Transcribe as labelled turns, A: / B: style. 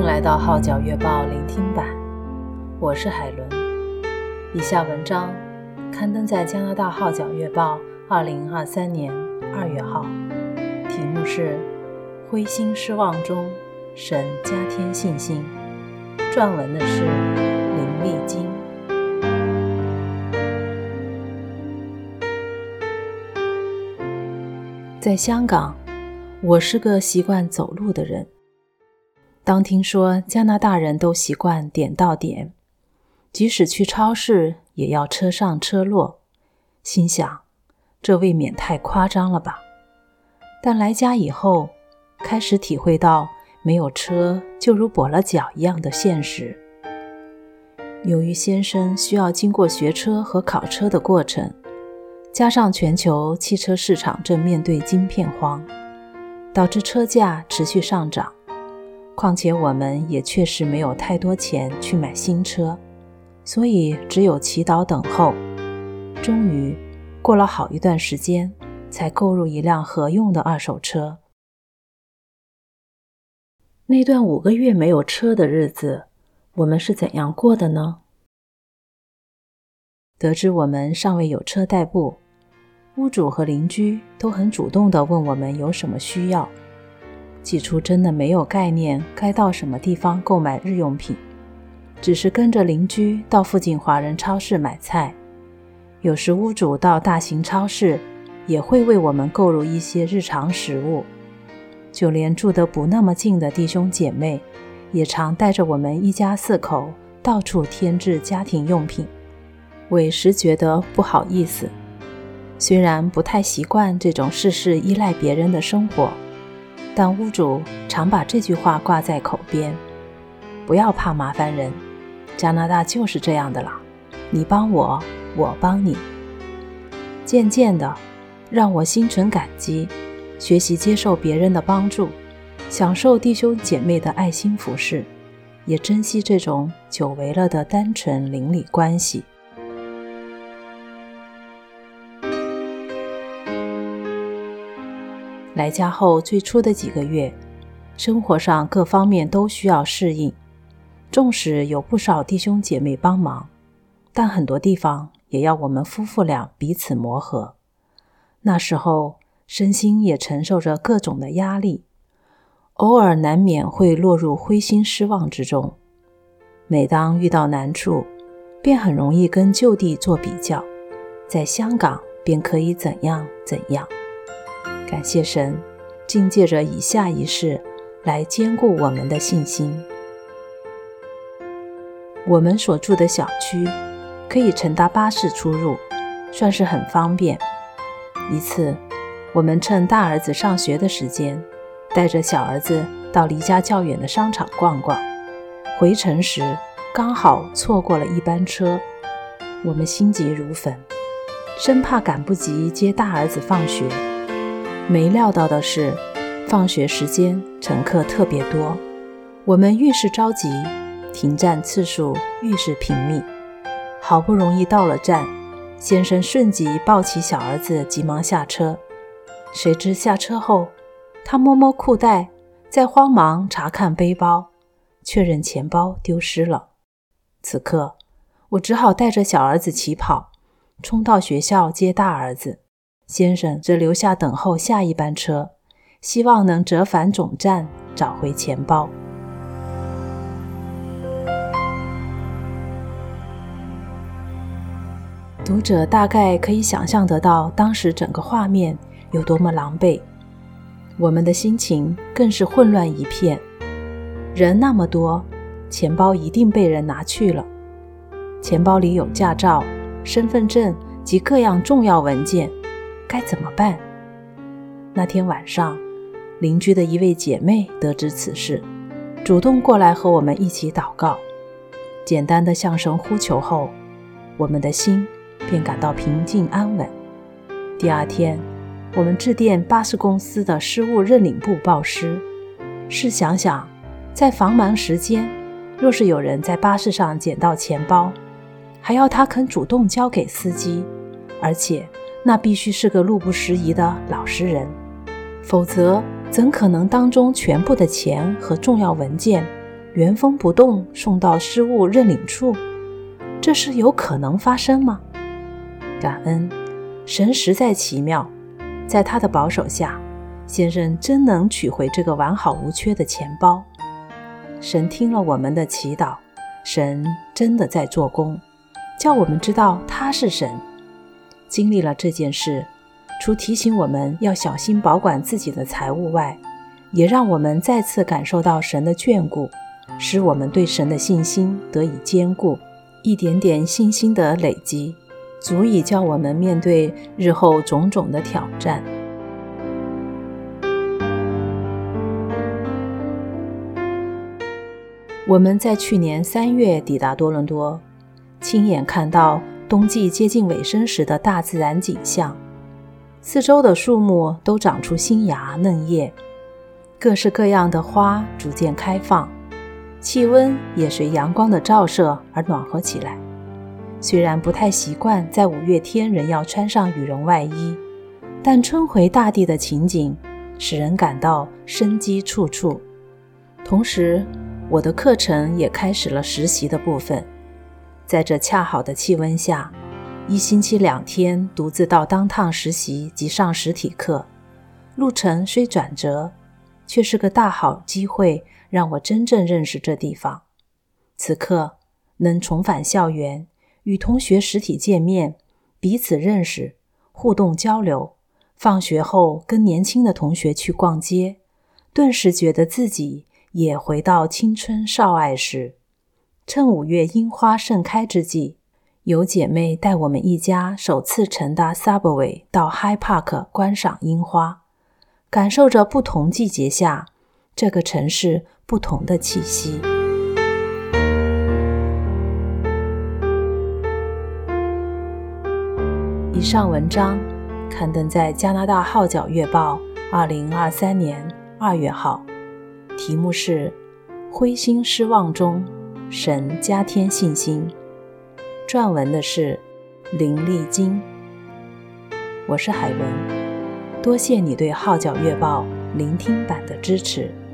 A: 来到号角月报聆听版，我是海伦。以下文章刊登在加拿大号角月报2023年2月号，题目是灰心失望中神加添信心，撰文的是林丽晶。在香港，我是个习惯走路的人。当听说加拿大人都习惯点到点，即使去超市也要车上车落，心想这未免太夸张了吧。但来家以后，开始体会到没有车就如跛了脚一样的现实。由于先生需要经过学车和考车的过程，加上全球汽车市场正面对晶片荒，导致车价持续上涨。况且我们也确实没有太多钱去买新车，所以只有祈祷等候。终于过了好一段时间，才购入一辆合用的二手车。那段5个月没有车的日子，我们是怎样过的呢？得知我们尚未有车代步，屋主和邻居都很主动地问我们有什么需要。起初真的没有概念该到什么地方购买日用品，只是跟着邻居到附近华人超市买菜，有时屋主到大型超市也会为我们购入一些日常食物，就连住得不那么近的弟兄姐妹也常带着我们一家4口到处添置家庭用品。我有时觉得不好意思，虽然不太习惯这种事事依赖别人的生活，但屋主常把这句话挂在口边，不要怕麻烦人，加拿大就是这样的啦，你帮我，我帮你。渐渐的让我心存感激，学习接受别人的帮助，享受弟兄姐妹的爱心服侍，也珍惜这种久违了的单纯邻里关系。来家后最初的几个月，生活上各方面都需要适应，纵使有不少弟兄姐妹帮忙，但很多地方也要我们夫妇俩彼此磨合。那时候身心也承受着各种的压力，偶尔难免会落入灰心失望之中。每当遇到难处，便很容易跟旧地做比较，在香港便可以怎样怎样。感谢神，竟借着以下一事来兼顾我们的信心。我们所住的小区可以乘搭巴士出入，算是很方便。一次，我们趁大儿子上学的时间，带着小儿子到离家较远的商场逛逛。回程时刚好错过了一班车，我们心急如焚，生怕赶不及接大儿子放学。没料到的是，放学时间乘客特别多，我们愈是着急，停站次数愈是频密。好不容易到了站，先生瞬即抱起小儿子急忙下车。谁知下车后，他摸摸裤袋，再慌忙查看背包，确认钱包丢失了。此刻我只好带着小儿子起跑，冲到学校接大儿子，先生则留下等候下一班车，希望能折返总站找回钱包。读者大概可以想象得到当时整个画面有多么狼狈，我们的心情更是混乱一片。人那么多，钱包一定被人拿去了。钱包里有驾照、身份证及各样重要文件，该怎么办？那天晚上，邻居的一位姐妹得知此事，主动过来和我们一起祷告。简单的向神呼求后，我们的心便感到平静安稳。第二天，我们致电巴士公司的失物认领部报失。试想想，在繁忙时间，若是有人在巴士上捡到钱包，还要他肯主动交给司机，而且那必须是个路不拾遗的老实人，否则怎可能当中全部的钱和重要文件原封不动送到失物认领处，这是有可能发生吗？感恩，神实在奇妙，在他的保守下，先生真能取回这个完好无缺的钱包。神听了我们的祈祷，神真的在做工，叫我们知道他是神。经历了这件事，除提醒我们要小心保管自己的财物外，也让我们再次感受到神的眷顾，使我们对神的信心得以坚固。一点点信心的累积，足以叫我们面对日后种种的挑战。我们在去年3月抵达多伦多，亲眼看到冬季接近尾声时的大自然景象。四周的树木都长出新芽嫩叶，各式各样的花逐渐开放，气温也随阳光的照射而暖和起来。虽然不太习惯在5月天仍要穿上羽绒外衣，但春回大地的情景使人感到生机处处。同时，我的课程也开始了实习的部分。在这恰好的气温下，1星期2天独自到downtown实习及上实体课，路程虽转折，却是个大好机会，让我真正认识这地方。此刻能重返校园，与同学实体见面，彼此认识，互动交流，放学后跟年轻的同学去逛街，顿时觉得自己也回到青春少爱时。趁5月樱花盛开之际，有姐妹带我们一家首次乘搭 Subway 到 High Park 观赏樱花，感受着不同季节下这个城市不同的气息。以上文章刊登在加拿大号角月报2023年2月号，题目是灰心失望中神加添信心，撰文的是林丽晶。我是海伦，多谢你对号角月报聆听版的支持。